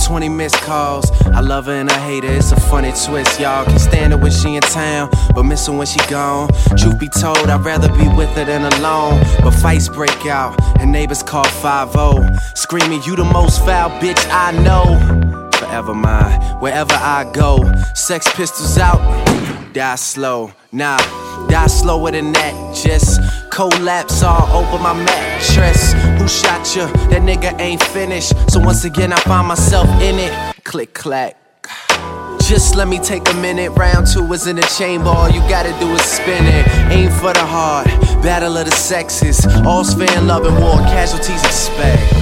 20 missed calls. I love her and I hate her, it's a funny twist, y'all. Can't stand her when she in town, but miss her when she gone. Truth be told, I'd rather be with her than alone. But fights break out, and neighbors call 5-0, screaming, you the most foul bitch I know. Forever mine, wherever I go. Sex Pistols out, die slow. Nah, die slower than that. Just collapse all over my mattress. Who shot you? That nigga ain't finished. So once again I find myself in it. Click clack. Just let me take a minute. Round 2 is in the chamber. All you gotta do is spin it. Aim for the heart. Battle of the sexes. All's fair in love and war. Casualties expect.